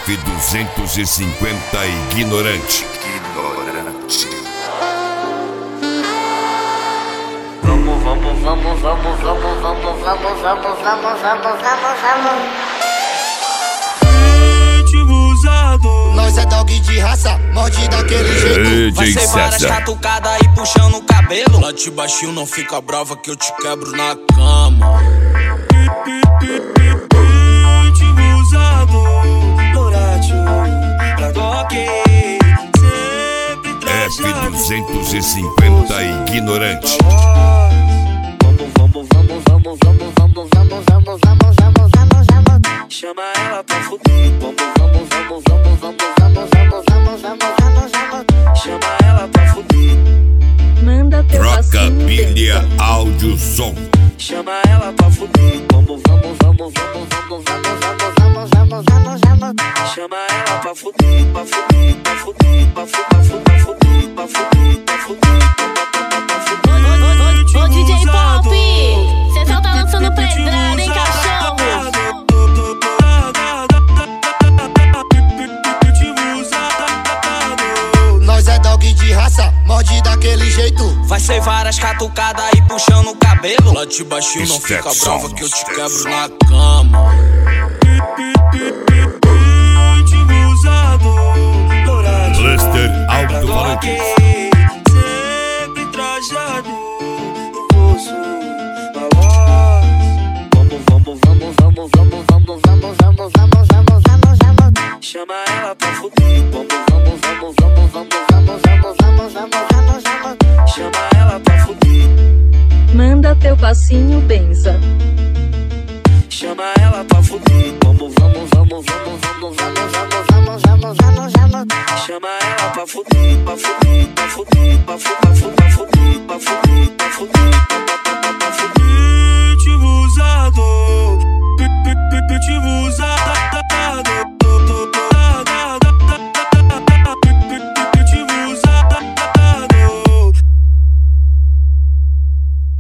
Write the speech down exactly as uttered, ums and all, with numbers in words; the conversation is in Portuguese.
F duzentos e cinquenta ignorante. Ignorante. Vamos, vamos, vamos, vamos, vamos, vamos, vamos, vamos, vamos, vamos, vamos, vamos. Nós é dog de raça, morde daquele jeito. Vai ser várias catucadas aí puxando o cabelo. Lá de baixinho não fica brava que eu te quebro na cama. Último usado, Doratio, pra toque. F duzentos e cinquenta ignorante. Vamos, vamos, vamos, vamos, vamos, vamos, vamos, vamos, vamos, vamos, vamos, vamos. Chama ela pra fuder. Vamos, vamos, vamos, vamos, vamos, vamos, vamos, vamos, vamos, vamos, vamos. Chama ela pra fuder. Manda teu Rockabilha áudio som. Chama ela pra fuder. Vamos, vamos, vamos, vamos, vamos, vamos, vamos, vamos, vamos, vamos, vamos. Chama ela pra fuder, pra fuder, pra fuder, pra fuder, pra fuder, pra fuder, pra fuder, pra fuder. Ô D J Pop, cê só tá lançando pedrada, hein, cachorro? Nós é dog de raça, morde daquele jeito. Vai ser várias catucadas aí puxando o cabelo. Lá de baixinho não fica brava que eu te quebro na cama. Cluster alto-falante. Sempre trajado no bolso da voz. Vamos, vamos, vamos, vamos, vamos, vamos, vamos, vamos, vamos, vamos, vamos, vamos. Chama ela pra fuder. Vamos, vamos, vamos, vamos, vamos, vamos, vamos, vamos, vamos, vamos, vamos. Chama ela pra fuder. Manda teu passinho, benza. Chama ela pra fuder. Vamos, vamos, vamos, vamos, vamos, vamos, vamos, vamos, vamos, vamos, vamos. Chama ela pra fuder, pra fuder, pra fuder, pra fuder.